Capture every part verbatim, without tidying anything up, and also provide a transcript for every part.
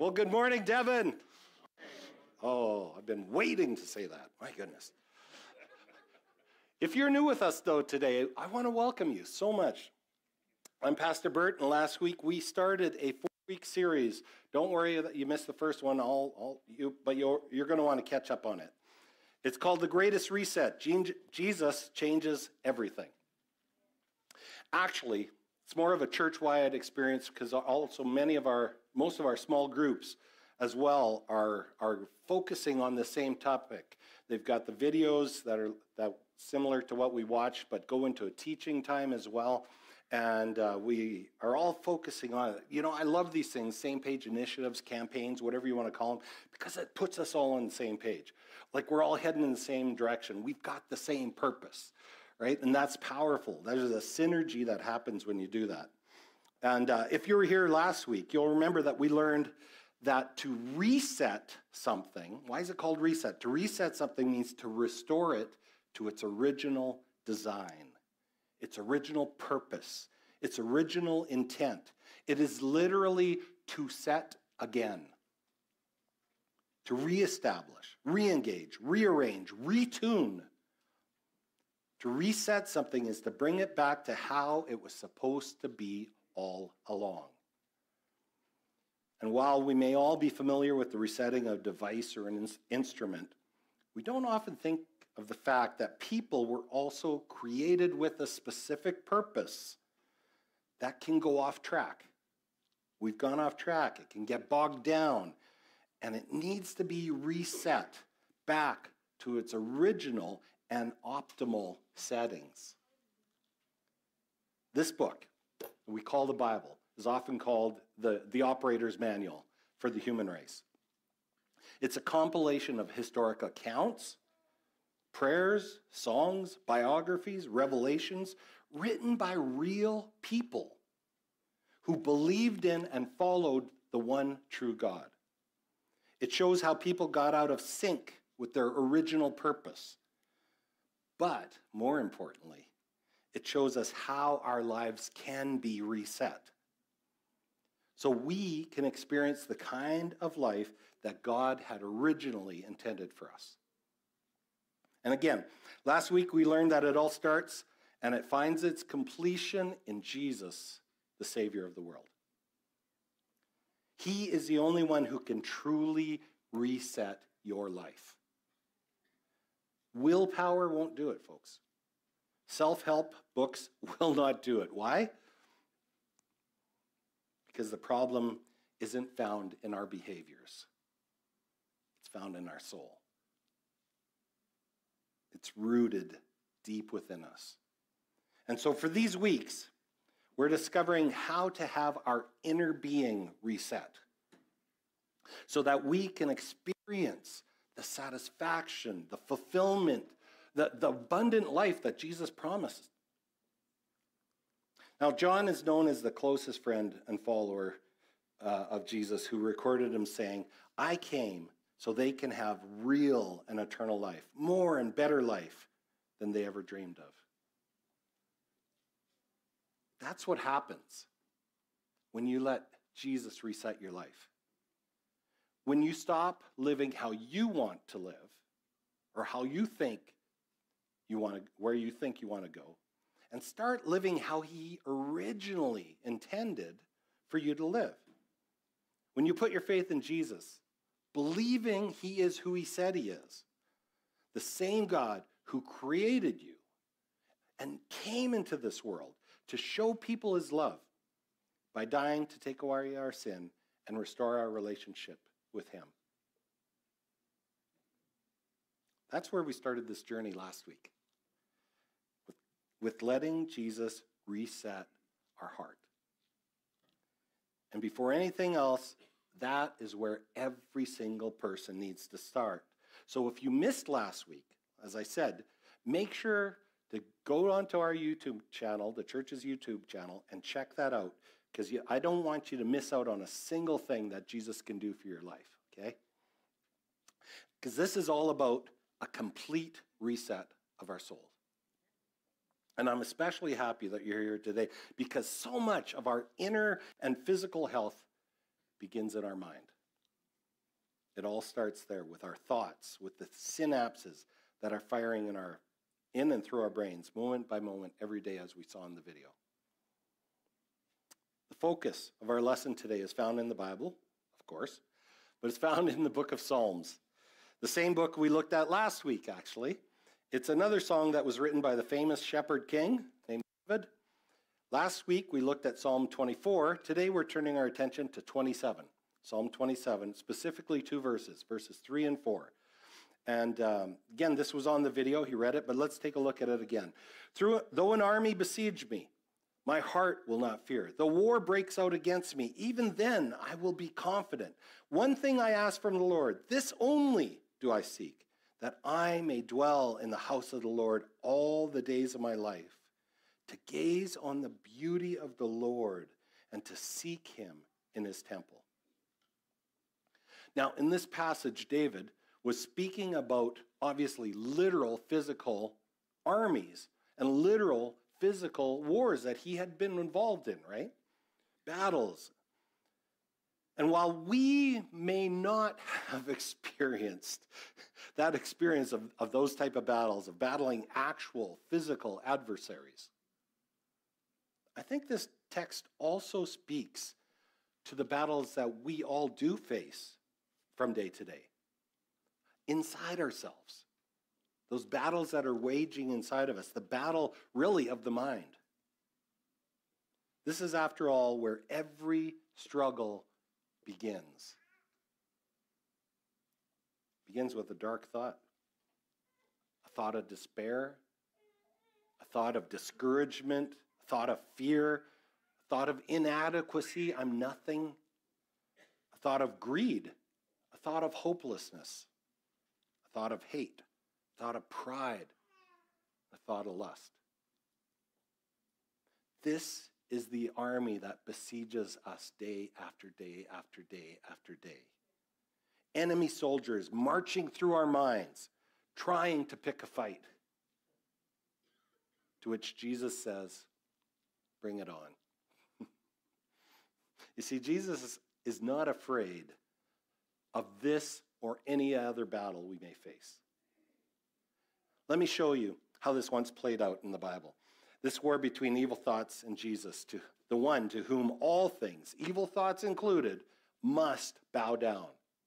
Well, good morning, Devin. Oh, I've been waiting to say that. My goodness. If you're new with us, though, today, I want to welcome you so much. I'm Pastor Bert, and last week we started a four-week series. Don't worry that you missed the first one, I'll, I'll, you, but you're, you're going to want to catch up on it. It's called The Greatest Reset. Jesus Changes Everything. Actually, it's more of a church-wide experience because also many of our, most of our small groups as well are, are focusing on the same topic. They've got the videos that are that similar to what we watch, but go into a teaching time as well. And uh, we are all focusing on it. You know, I love these things, same page initiatives, campaigns, whatever you want to call them, because it puts us all on the same page. Like we're all heading in the same direction. We've got the same purpose, right? And that's powerful. There's a synergy that happens when you do that. And uh, if you were here last week, you'll remember that we learned that to reset something, why is it called reset? To reset something means to restore it to its original design, its original purpose, its original intent. It is literally to set again, to reestablish, re-engage, rearrange, retune. To reset something is to bring it back to how it was supposed to be all along. And while we may all be familiar with the resetting of a device or an in- instrument, we don't often think of the fact that people were also created with a specific purpose that can go off track. We've gone off track. It can get bogged down, and it needs to be reset back to its original and optimal settings. This book, we call the Bible, is often called the, the operator's manual for the human race. It's a compilation of historic accounts, prayers, songs, biographies, revelations, written by real people who believed in and followed the one true God. It shows how people got out of sync with their original purpose. But more importantly, it shows us how our lives can be reset, so we can experience the kind of life that God had originally intended for us. And again, last week we learned that it all starts and it finds its completion in Jesus, the Savior of the world. He is the only one who can truly reset your life. Willpower won't do it, folks. Self-help books will not do it. Why? Because the problem isn't found in our behaviors. It's found in our soul. It's rooted deep within us. And so for these weeks, we're discovering how to have our inner being reset so that we can experience the satisfaction, the fulfillment, the, the abundant life that Jesus promised. Now, John is known as the closest friend and follower uh, of Jesus who recorded him saying, I came so they can have real and eternal life, more and better life than they ever dreamed of. That's what happens when you let Jesus reset your life. When you stop living how you want to live or how you think you want to, where you think you want to go, and start living how he originally intended for you to live. When you put your faith in Jesus, believing he is who he said he is, the same God who created you and came into this world to show people his love by dying to take away our sin and restore our relationship with him. That's where we started this journey last week. With letting Jesus reset our heart. And before anything else, that is where every single person needs to start. So if you missed last week, as I said, make sure to go onto our YouTube channel, the church's YouTube channel, and check that out, because I don't want you to miss out on a single thing that Jesus can do for your life, okay? Because this is all about a complete reset of our souls. And I'm especially happy that you're here today because so much of our inner and physical health begins in our mind. It all starts there with our thoughts, with the synapses that are firing in our in and through our brains, moment by moment, every day, as we saw in the video. The focus of our lesson today is found in the Bible, of course, but it's found in the book of Psalms. The same book we looked at last week, actually. It's another song that was written by the famous shepherd king named David. Last week we looked at Psalm twenty-four. Today we're turning our attention to twenty-seven. Psalm twenty-seven, specifically two verses, verses three and four. And um, again, this was on the video. He read it, but let's take a look at it again. Through, though an army besiege me, my heart will not fear. The war breaks out against me. Even then I will be confident. One thing I ask from the Lord, this only do I seek, that I may dwell in the house of the Lord all the days of my life, to gaze on the beauty of the Lord and to seek him in his temple. Now, in this passage, David was speaking about, obviously, literal physical armies and literal physical wars that he had been involved in, right? Battles. And while we may not have experienced that experience of, of those type of battles, of battling actual physical adversaries, I think this text also speaks to the battles that we all do face from day to day, inside ourselves. Those battles that are waging inside of us, the battle really of the mind. This is, after all, where every struggle begins. Begins with a dark thought, a thought of despair, a thought of discouragement, a thought of fear, a thought of inadequacy, I'm nothing, a thought of greed, a thought of hopelessness, a thought of hate, a thought of pride, a thought of lust. This is the army that besieges us day after day after day after day. Enemy soldiers marching through our minds, trying to pick a fight. To which Jesus says, bring it on. You see, Jesus is not afraid of this or any other battle we may face. Let me show you how this once played out in the Bible. This war between evil thoughts and Jesus, to the one to whom all things, evil thoughts included, must bow down.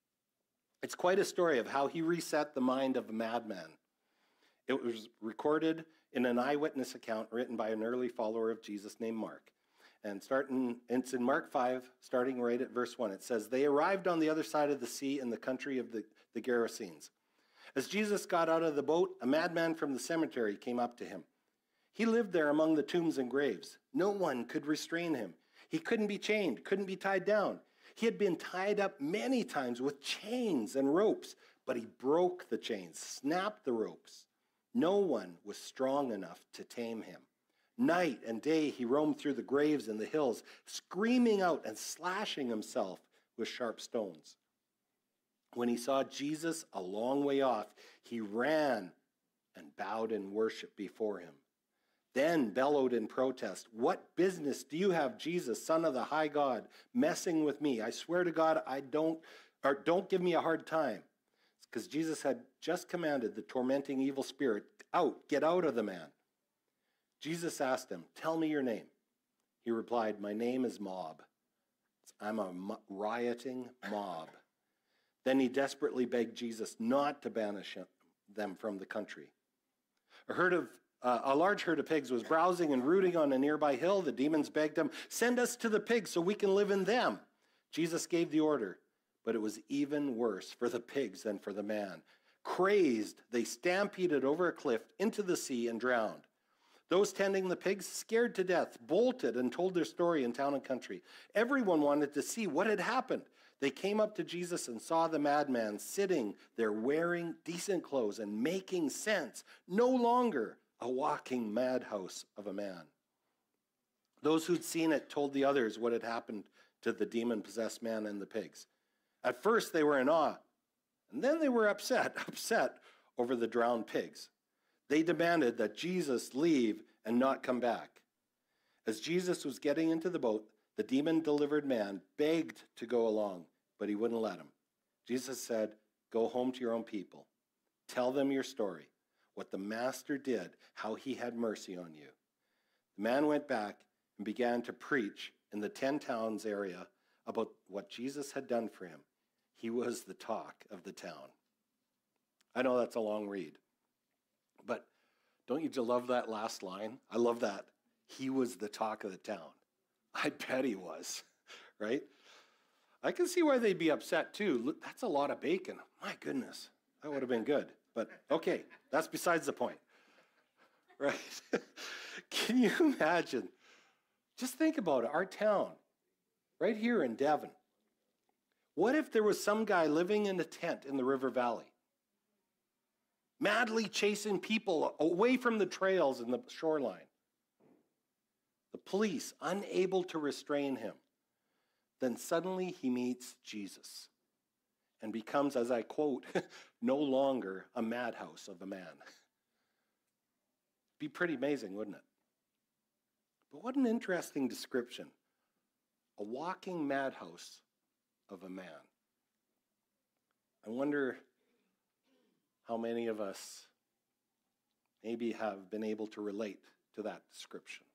It's quite a story of how he reset the mind of a madman. It was recorded in an eyewitness account written by an early follower of Jesus named Mark. And starting, it's in Mark five, starting right at verse one. It says, they arrived on the other side of the sea in the country of the, the Gerasenes. As Jesus got out of the boat, a madman from the cemetery came up to him. He lived there among the tombs and graves. No one could restrain him. He couldn't be chained, couldn't be tied down. He had been tied up many times with chains and ropes, but he broke the chains, snapped the ropes. No one was strong enough to tame him. Night and day he roamed through the graves and the hills, screaming out and slashing himself with sharp stones. When he saw Jesus a long way off, he ran and bowed in worship before him. Then bellowed in protest, what business do you have, Jesus, Son of the high God, messing with me? I swear to God, I don't, or don't give me a hard time. It's because Jesus had just commanded the tormenting evil spirit, out, get out of the man. Jesus asked him, tell me your name. He replied, my name is Mob. I'm a rioting mob. Then he desperately begged Jesus not to banish them from the country. A herd of Uh, a large herd of pigs was browsing and rooting on a nearby hill. The demons begged him, send us to the pigs so we can live in them. Jesus gave the order, but it was even worse for the pigs than for the man. Crazed, they stampeded over a cliff into the sea and drowned. Those tending the pigs, scared to death, bolted and told their story in town and country. Everyone wanted to see what had happened. They came up to Jesus and saw the madman sitting there wearing decent clothes and making sense, no longer a walking madhouse of a man. Those who'd seen it told the others what had happened to the demon-possessed man and the pigs. At first they were in awe, and then they were upset, upset over the drowned pigs. They demanded that Jesus leave and not come back. As Jesus was getting into the boat, the demon-delivered man begged to go along, but he wouldn't let him. Jesus said, go home to your own people. Tell them your story, what the master did, how he had mercy on you. The man went back and began to preach in the ten towns area about what Jesus had done for him. He was the talk of the town. I know that's a long read, but don't you just love that last line? I love that. He was the talk of the town. I bet he was, right? I can see why they'd be upset too. Look, that's a lot of bacon. My goodness, that would have been good. But okay, that's besides the point, right? Can you imagine? Just think about it, our town, right here in Devon. What if there was some guy living in a tent in the river valley, madly chasing people away from the trails and the shoreline? The police unable to restrain him. Then suddenly he meets Jesus and becomes, as I quote, no longer a madhouse of a man. Be pretty amazing, wouldn't it? But what an interesting description. A walking madhouse of a man. I wonder how many of us maybe have been able to relate to that description.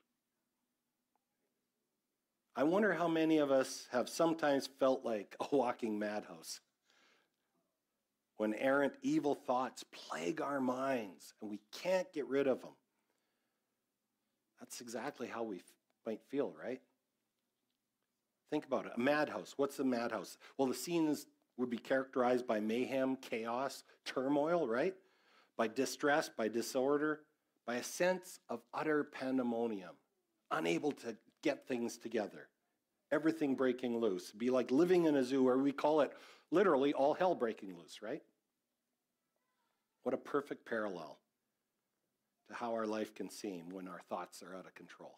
I wonder how many of us have sometimes felt like a walking madhouse when errant evil thoughts plague our minds and we can't get rid of them. That's exactly how we f- might feel, right? Think about it. A madhouse. What's a madhouse? Well, the scenes would be characterized by mayhem, chaos, turmoil, right? By distress, by disorder, by a sense of utter pandemonium, unable to get things together, everything breaking loose. It'd be like living in a zoo, or we call it literally all hell breaking loose, right? What a perfect parallel to how our life can seem when our thoughts are out of control.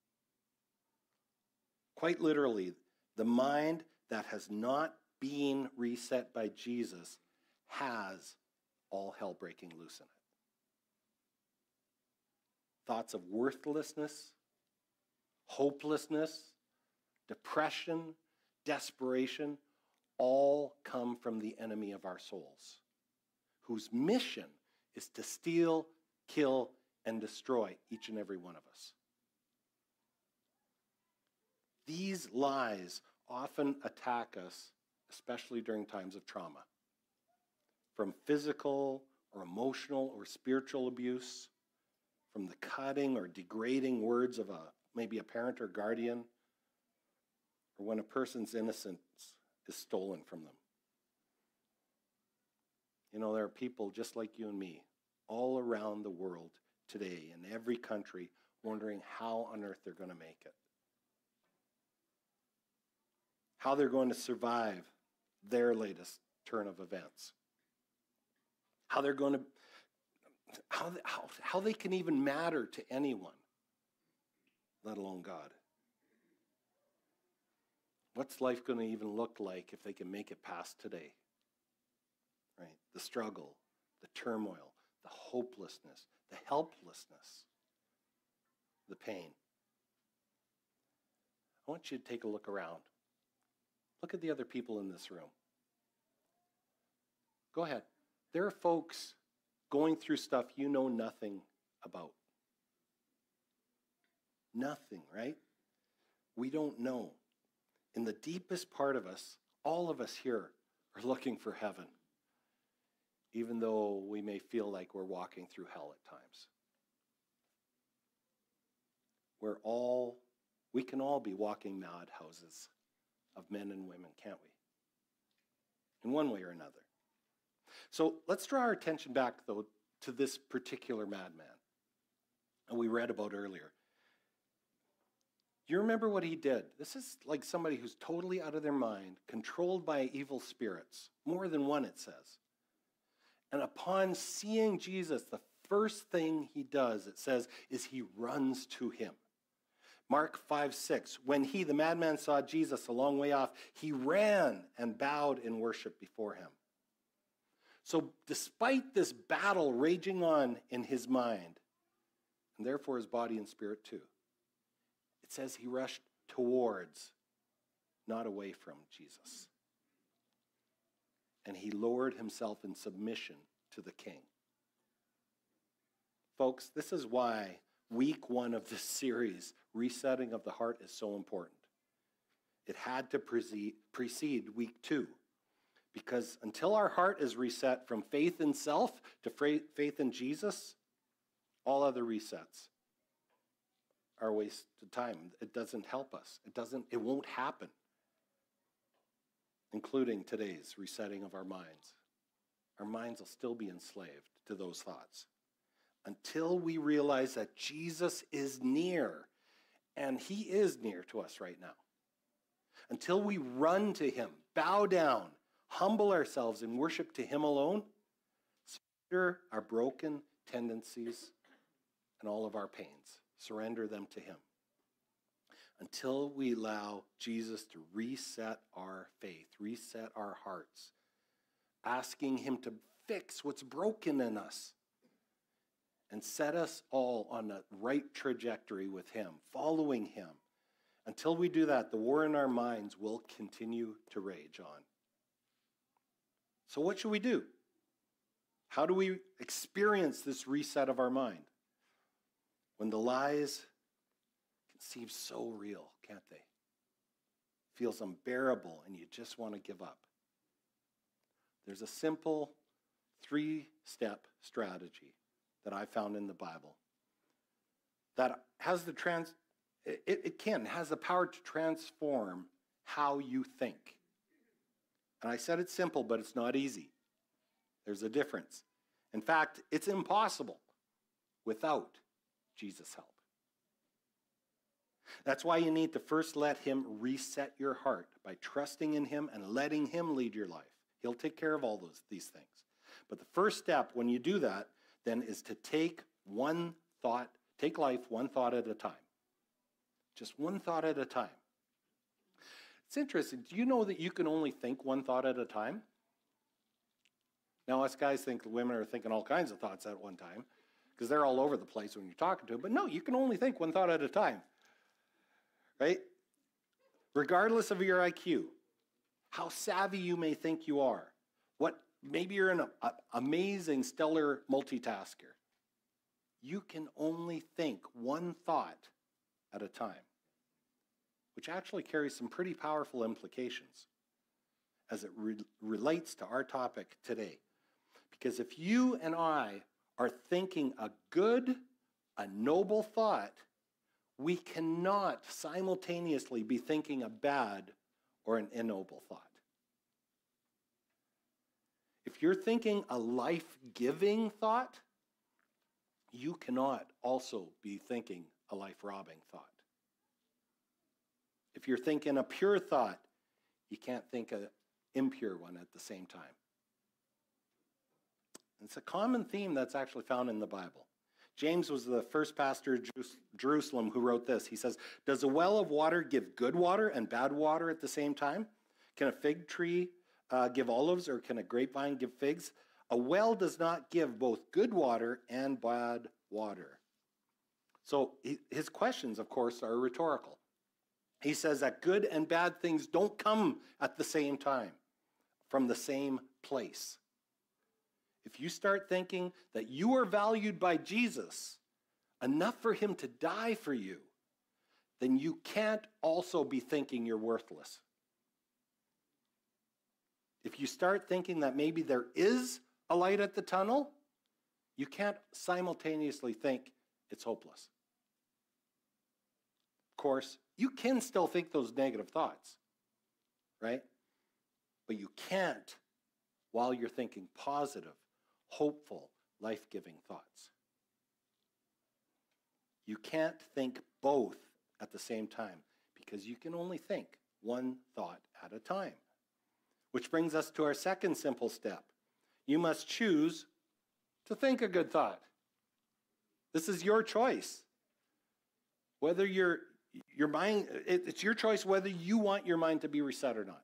Quite literally, the mind that has not been reset by Jesus has all hell breaking loose in it. Thoughts of worthlessness, hopelessness, depression, desperation, all come from the enemy of our souls, whose mission is to steal, kill, and destroy each and every one of us. These lies often attack us, especially during times of trauma, from physical or emotional or spiritual abuse, from the cutting or degrading words of a maybe a parent or guardian, or when a person's innocence is stolen from them. You know, there are people just like you and me all around the world today, in every country, wondering how on earth they're going to make it. How they're going to survive their latest turn of events. How they're going to, how, how, how they can even matter to anyone, let alone God. What's life going to even look like if they can make it past today? Right? The struggle, the turmoil, the hopelessness, the helplessness, the pain. I want you to take a look around. Look at the other people in this room. Go ahead. There are folks going through stuff you know nothing about. Nothing, right? We don't know. In the deepest part of us, all of us here are looking for heaven, even though we may feel like we're walking through hell at times. We're all, we can all be walking madhouses of men and women, can't we? In one way or another. So let's draw our attention back, though, to this particular madman that we read about earlier. Do you remember what he did? This is like somebody who's totally out of their mind, controlled by evil spirits. More than one, it says. And upon seeing Jesus, the first thing he does, it says, is he runs to him. Mark five six, when he, the madman, saw Jesus a long way off, he ran and bowed in worship before him. So despite this battle raging on in his mind, and therefore his body and spirit too, it says he rushed towards, not away from Jesus. and he lowered himself in submission to the king. Folks, this is why week one of this series, Resetting of the Heart, is so important. It had to precede, precede week two, because until our heart is reset from faith in self to faith in Jesus, all other resets are a waste of time. It doesn't help us. It doesn't, it won't happen, including today's resetting of our minds. Our minds will still be enslaved to those thoughts until we realize that Jesus is near, and he is near to us right now. Until we run to him, bow down, humble ourselves in worship to him alone, surrender our broken tendencies and all of our pains. Surrender them to him. Until we allow Jesus to reset our faith, reset our hearts, asking him to fix what's broken in us and set us all on the right trajectory with him, following him. Until we do that, the war in our minds will continue to rage on. So what should we do? How do we experience this reset of our mind? When the lies can seem so real, can't they? Feels unbearable and you just want to give up. There's a simple three-step strategy that I found in the Bible that has the trans it, it can has the power to transform how you think. And I said it's simple, but it's not easy. There's a difference. In fact, it's impossible without Jesus' help. That's why you need to first let him reset your heart by trusting in him and letting him lead your life. He'll take care of all those these things. But the first step when you do that then is to take one thought, take life one thought at a time. Just one thought at a time. It's interesting. Do you know that you can only think one thought at a time? Now, us guys think women are thinking all kinds of thoughts at one time because they're all over the place when you're talking to them. But no, you can only think one thought at a time, right? Regardless of your I Q, how savvy you may think you are, what maybe you're an a, amazing, stellar multitasker. You can only think one thought at a time, which actually carries some pretty powerful implications as it re- relates to our topic today. Because if you and I are thinking a good, a noble thought, we cannot simultaneously be thinking a bad or an ignoble thought. If you're thinking a life-giving thought, you cannot also be thinking a life-robbing thought. If you're thinking a pure thought, you can't think an impure one at the same time. It's a common theme that's actually found in the Bible. James was the first pastor of Jerusalem who wrote this. He says, "Does a well of water give good water and bad water at the same time? Can a fig tree uh, give olives, or can a grapevine give figs? A well does not give both good water and bad water." So his questions, of course, are rhetorical. He says that good and bad things don't come at the same time, from the same place. If you start thinking that you are valued by Jesus enough for him to die for you, then you can't also be thinking you're worthless. If you start thinking that maybe there is a light at the tunnel, you can't simultaneously think it's hopeless. Of course, you can still think those negative thoughts, right? But you can't while you're thinking positive, hopeful, life-giving thoughts. You can't think both at the same time because you can only think one thought at a time. Which brings us to our second simple step. You must choose to think a good thought. This is your choice. Whether your your mind, it's your choice whether you want your mind to be reset or not.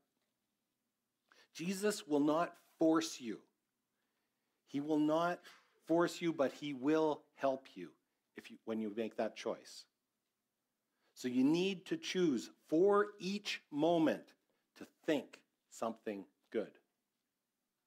Jesus will not force you. He will not force you, but he will help you if you when you make that choice. So you need to choose for each moment to think something good.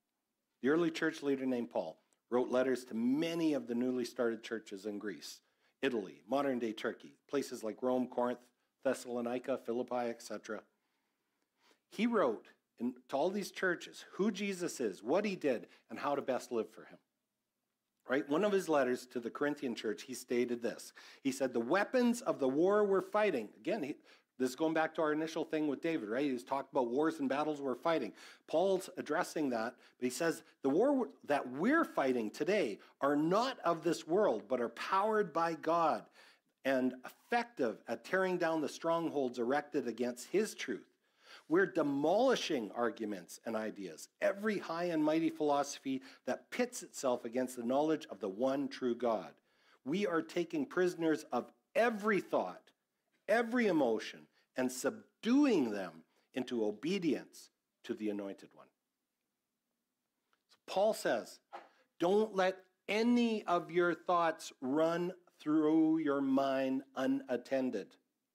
The early church leader named Paul wrote letters to many of the newly started churches in Greece, Italy, modern-day Turkey, places like Rome, Corinth, Thessalonica, Philippi, et cetera. He wrote in, to all these churches who Jesus is, what he did, and how to best live for him. Right? One of his letters to the Corinthian church, he stated this. He said, the weapons of the war we're fighting, again, he, this is going back to our initial thing with David, right? He was talking about wars and battles we're fighting. Paul's addressing that, but he says, the war that we're fighting today are not of this world, but are powered by God and effective at tearing down the strongholds erected against his truth. We're demolishing arguments and ideas, every high and mighty philosophy that pits itself against the knowledge of the one true God. We are taking prisoners of every thought, every emotion, and subduing them into obedience to the Anointed One. So Paul says, don't let any of your thoughts run through your mind unattended.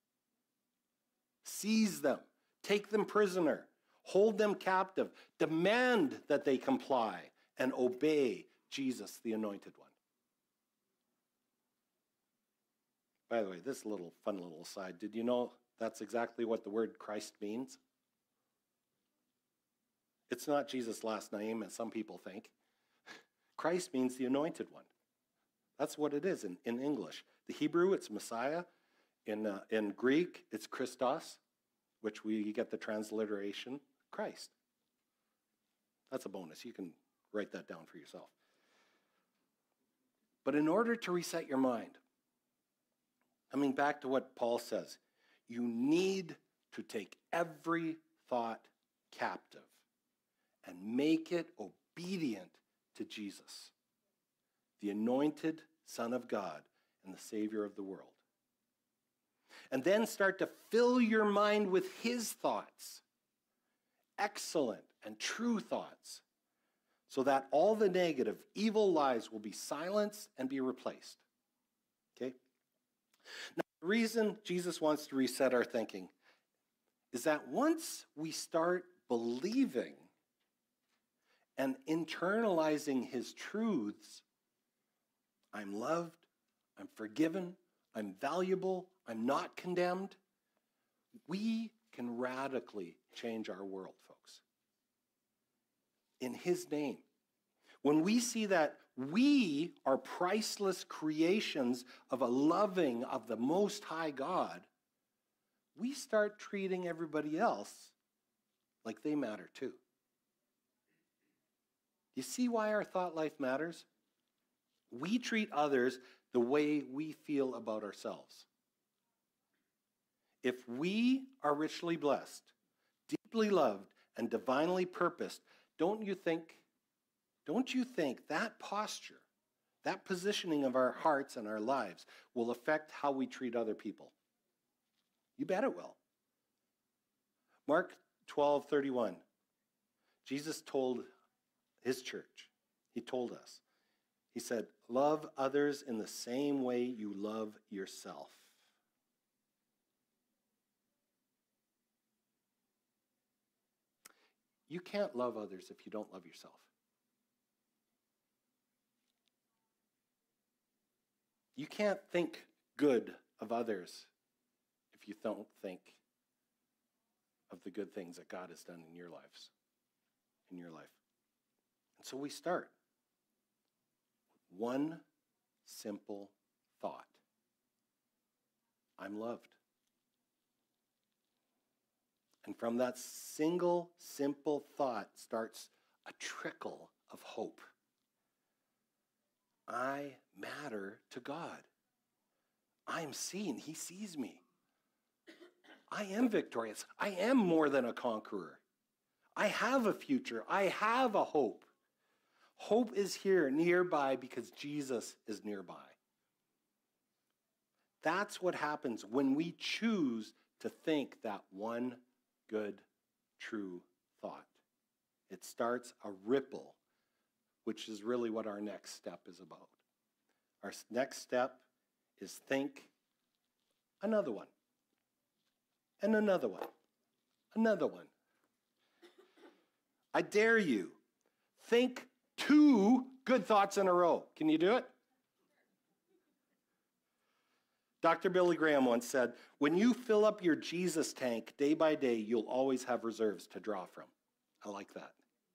Seize them. Take them prisoner, hold them captive, demand that they comply, and obey Jesus, the Anointed One. By the way, this little fun little aside, did you know that's exactly what the word Christ means? It's not Jesus' last name, as some people think. Christ means the Anointed One. That's what it is in, in English. The Hebrew, it's Messiah. In, uh, in Greek, it's Christos, which we get the transliteration, Christ. That's a bonus. You can write that down for yourself. But in order to reset your mind, coming back to what Paul says, you need to take every thought captive and make it obedient to Jesus, the anointed Son of God and the Savior of the world. And then start to fill your mind with his thoughts, excellent and true thoughts, so that all the negative, evil lies will be silenced and be replaced. Okay? Now, the reason Jesus wants to reset our thinking is that once we start believing and internalizing his truths, I'm loved, I'm forgiven, I'm valuable, I'm not condemned, we can radically change our world, folks. In his name. When we see that we are priceless creations of a loving, of the Most High God, we start treating everybody else like they matter too. You see why our thought life matters? We treat others the way we feel about ourselves. If we are richly blessed, deeply loved, and divinely purposed, don't you think, don't you think that posture, that positioning of our hearts and our lives will affect how we treat other people? You bet it will. Mark twelve thirty-one, Jesus told his church, he told us, he said, love others in the same way you love yourself. You can't love others if you don't love yourself. You can't think good of others if you don't think of the good things that God has done in your lives, in your life. And so we start with one simple thought. I'm loved. And from that single, simple thought starts a trickle of hope. I matter to God. I am seen. He sees me. I am victorious. I am more than a conqueror. I have a future. I have a hope. Hope is here, nearby, because Jesus is nearby. That's what happens when we choose to think that one good, true thought. It starts a ripple, which is really what our next step is about. Our next step is think another one, and another one, another one. I dare you, think two good thoughts in a row. Can you do it? Doctor Billy Graham once said, when you fill up your Jesus tank day by day, you'll always have reserves to draw from. I like that.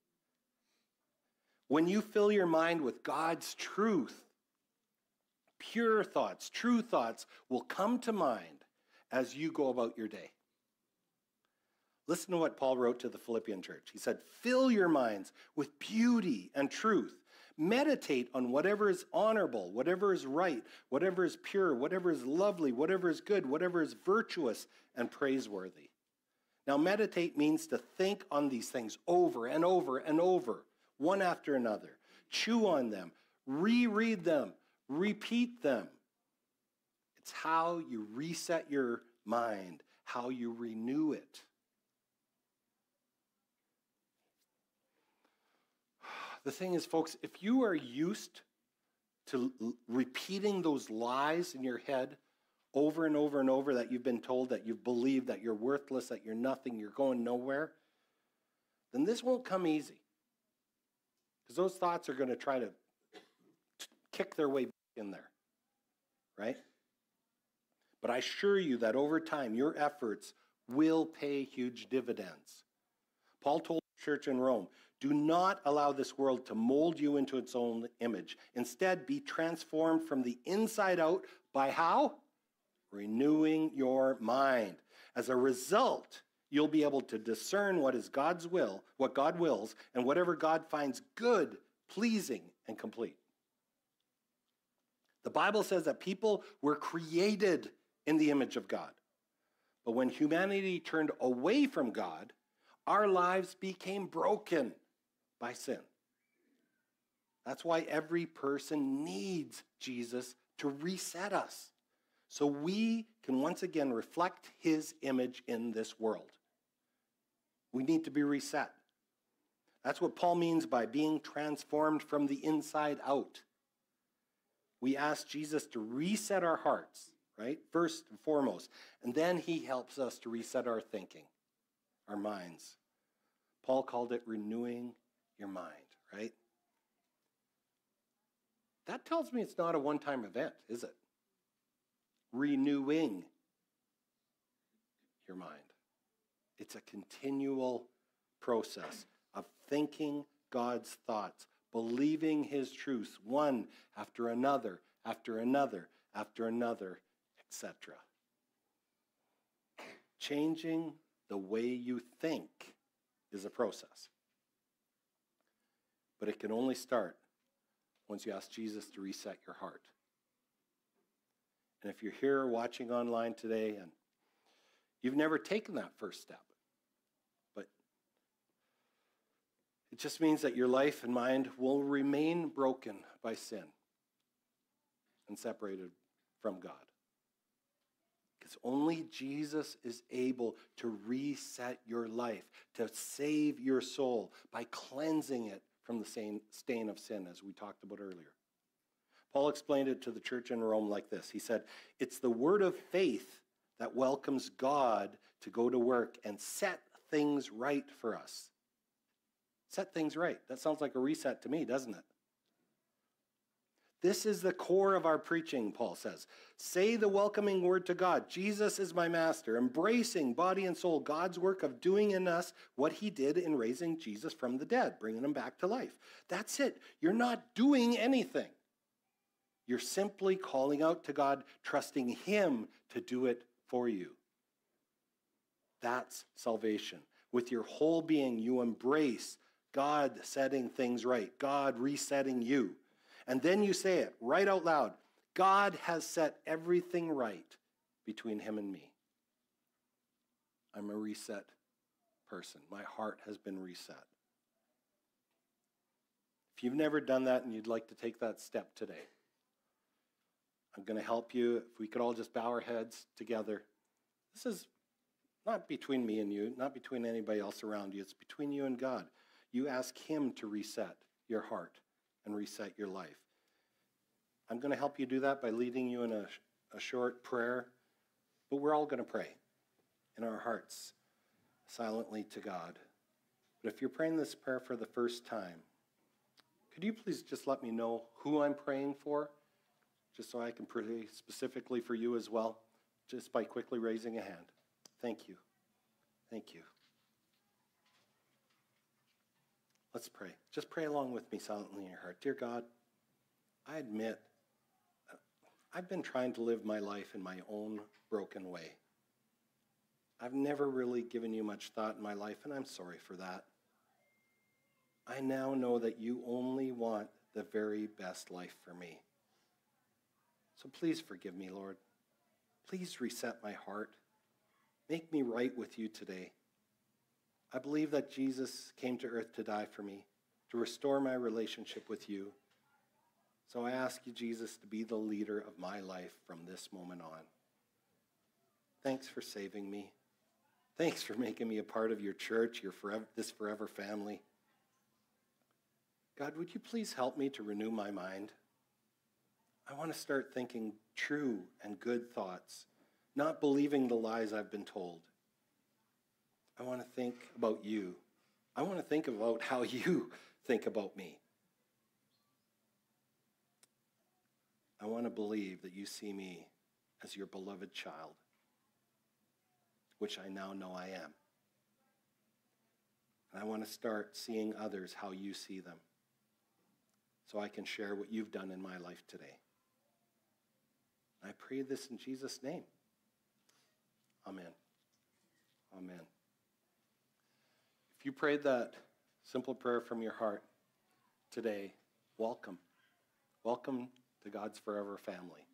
When you fill your mind with God's truth, pure thoughts, true thoughts will come to mind as you go about your day. Listen to what Paul wrote to the Philippian church. He said, fill your minds with beauty and truth. Meditate on whatever is honorable, whatever is right, whatever is pure, whatever is lovely, whatever is good, whatever is virtuous and praiseworthy. Now, meditate means to think on these things over and over and over, one after another. Chew on them, reread them, repeat them. It's how you reset your mind, how you renew it. The thing is, folks, if you are used to l- repeating those lies in your head over and over and over that you've been told, that you've believed, that you're worthless, that you're nothing, you're going nowhere, then this won't come easy. Because those thoughts are going to try to t- kick their way back in there, right? But I assure you that over time, your efforts will pay huge dividends. Paul told the church in Rome, do not allow this world to mold you into its own image. Instead, be transformed from the inside out by how? Renewing your mind. As a result, you'll be able to discern what is God's will, what God wills, and whatever God finds good, pleasing, and complete. The Bible says that people were created in the image of God. But when humanity turned away from God, our lives became broken by sin. That's why every person needs Jesus to reset us, so we can once again reflect his image in this world. We need to be reset. That's what Paul means by being transformed from the inside out. We ask Jesus to reset our hearts, right? First and foremost. And then he helps us to reset our thinking, our minds. Paul called it renewing your mind, right? That tells me it's not a one-time event, is it? Renewing your mind. It's a continual process of thinking God's thoughts, believing his truths, one after another, after another, after another, et cetera. Changing the way you think is a process. But it can only start once you ask Jesus to reset your heart. And if you're here watching online today and you've never taken that first step, but it just means that your life and mind will remain broken by sin and separated from God. Because only Jesus is able to reset your life, to save your soul by cleansing it from the stain of sin, as we talked about earlier. Paul explained it to the church in Rome like this. He said, it's the word of faith that welcomes God to go to work and set things right for us. Set things right. That sounds like a reset to me, doesn't it? This is the core of our preaching, Paul says. Say the welcoming word to God. Jesus is my master, embracing body and soul God's work of doing in us what he did in raising Jesus from the dead, bringing him back to life. That's it. You're not doing anything. You're simply calling out to God, trusting him to do it for you. That's salvation. With your whole being, you embrace God setting things right, God resetting you. And then you say it right out loud. God has set everything right between him and me. I'm a reset person. My heart has been reset. If you've never done that and you'd like to take that step today, I'm going to help you. If we could all just bow our heads together. This is not between me and you, not between anybody else around you. It's between you and God. You ask him to reset your heart and reset your life. I'm going to help you do that by leading you in a, a short prayer, but we're all going to pray in our hearts silently to God. But if you're praying this prayer for the first time, Could you please just let me know who I'm praying for, just so I can pray specifically for you as well, just by quickly raising a hand? Thank you. Thank you. Let's pray. Just pray along with me silently in your heart. Dear God, I admit I've been trying to live my life in my own broken way. I've never really given you much thought in my life, and I'm sorry for that. I now know that you only want the very best life for me. So please forgive me, Lord. Please reset my heart. Make me right with you today. I believe that Jesus came to earth to die for me, to restore my relationship with you. So I ask you, Jesus, to be the leader of my life from this moment on. Thanks for saving me. Thanks for making me a part of your church, your forever, this forever family. God, would you please help me to renew my mind? I want to start thinking true and good thoughts, not believing the lies I've been told. I want to think about you. I want to think about how you think about me. I want to believe that you see me as your beloved child, which I now know I am. And I want to start seeing others how you see them, so I can share what you've done in my life today. I pray this in Jesus' name. Amen. Amen. If you prayed that simple prayer from your heart today, welcome. Welcome to God's forever family.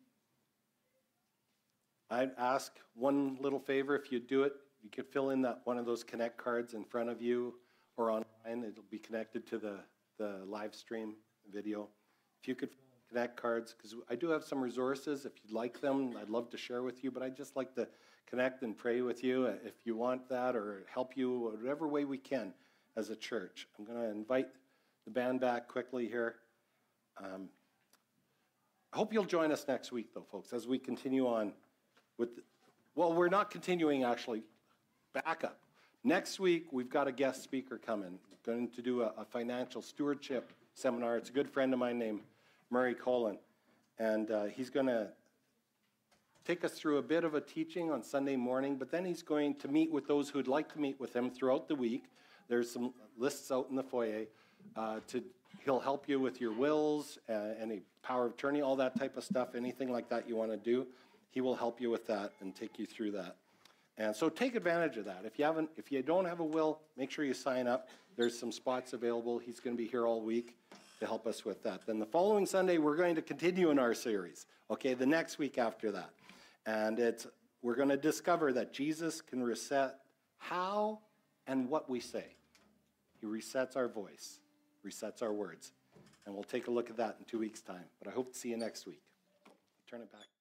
I'd ask one little favor. If you do it, you could fill in that one of those Connect cards in front of you or online. It'll be connected to the, the live stream video. If you could Connect cards, because I do have some resources. If you'd like them, I'd love to share with you, but I'd just like to connect and pray with you if you want that, or help you whatever way we can as a church. I'm going to invite the band back quickly here. Um, I hope you'll join us next week, though, folks, as we continue on with, the, well, we're not continuing, actually. Back up. Next week, we've got a guest speaker coming, going to do a, a financial stewardship seminar. It's a good friend of mine named Murray Colin, and uh, he's going to take us through a bit of a teaching on Sunday morning, but then he's going to meet with those who'd like to meet with him throughout the week. There's some lists out in the foyer. Uh, to he'll help you with your wills, uh, any power of attorney, all that type of stuff, anything like that you want to do. He will help you with that and take you through that. And so take advantage of that. If you haven't, if you don't have a will, make sure you sign up. There's some spots available. He's going to be here all week to help us with that. Then the following Sunday, we're going to continue in our series, okay, the next week after that. And it's we're going to discover that Jesus can reset how and what we say. He resets our voice, resets our words. And we'll take a look at that in two weeks' time. But I hope to see you next week. Turn it back.